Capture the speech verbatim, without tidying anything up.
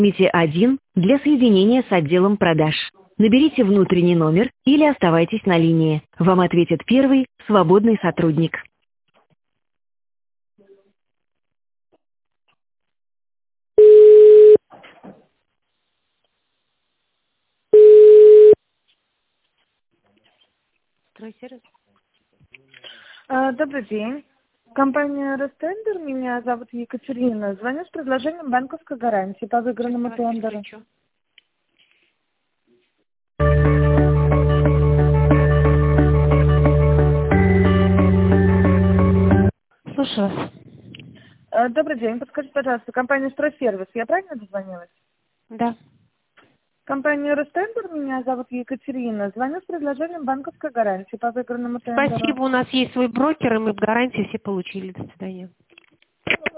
Нажмите один для соединения с отделом продаж. Наберите внутренний номер или оставайтесь на линии. Вам ответит первый свободный сотрудник. Стройсервис. А, Добрый день. Компания Ростендер. Меня зовут Екатерина. Звоню с предложением банковской гарантии по выигранному тендеру. Слушаю вас. А, Добрый день. Подскажите, пожалуйста, компания Стройсервис. Я правильно дозвонилась? Да. Компания Ростендер. Меня зовут Екатерина. Звоню с предложением банковской гарантии по выигранному тендеру. Спасибо, у нас есть свой брокер, и мы гарантии все получили. До свидания.